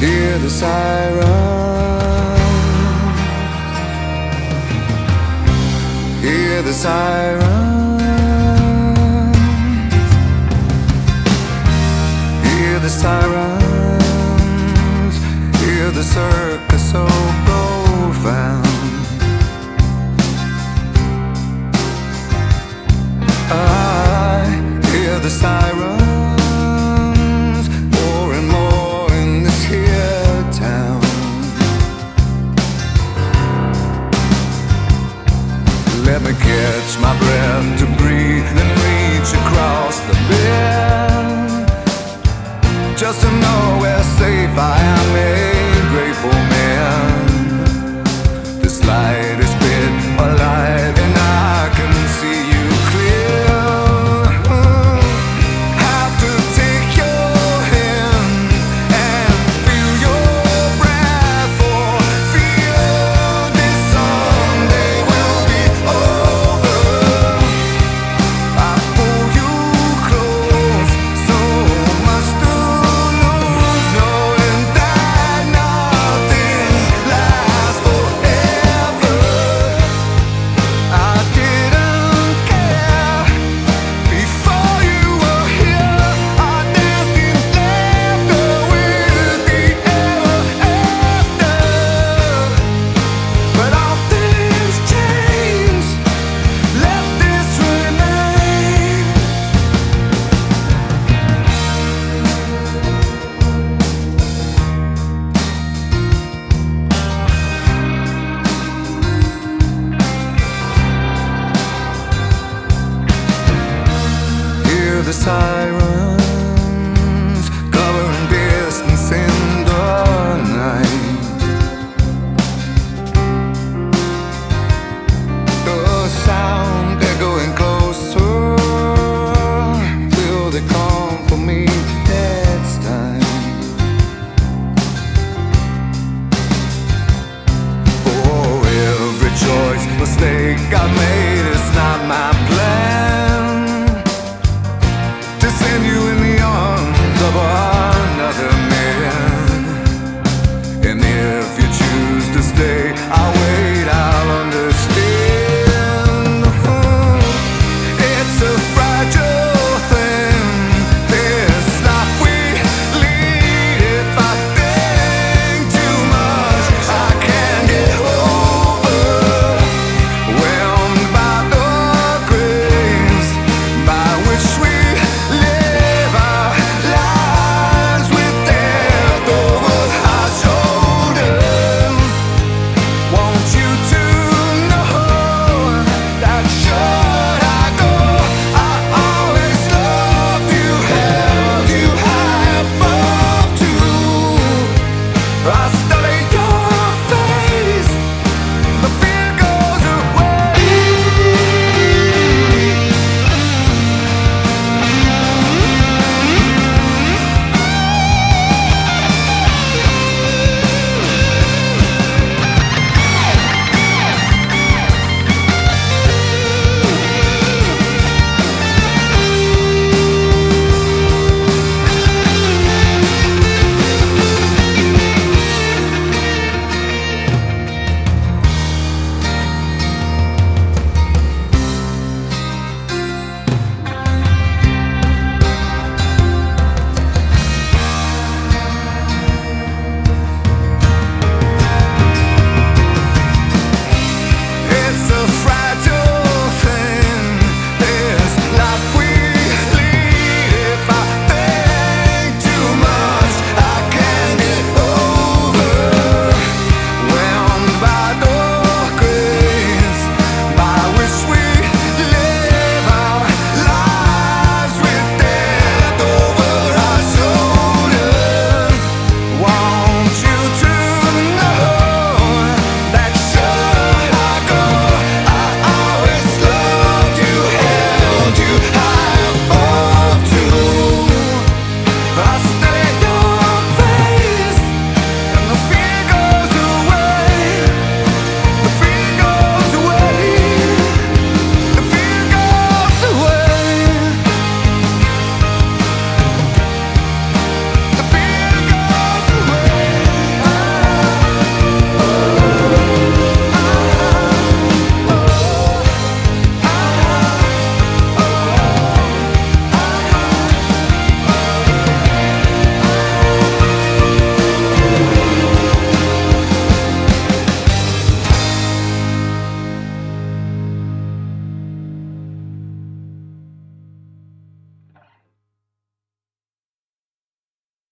Hear the sirens, hear the sirens, hear the sirens, hear the circus so profound. I hear the sirens more and more in this here town. Let me catch my breath to breathe and reach across the bed, just to know where safe I am, a grateful man. This light is bit a light and I can see you clear. Have to take your hand and feel your breath, for fear this someday will be over. I pull you close, so much to lose, knowing that nothing lasts forever. I didn't care before you were here. I danced in laughter with the ever after. But all things change, let this remain. Hear the sirens covering distance in the night. The sound, they're going closer. Will they come for me next time? Oh, every choice, mistake I made is not my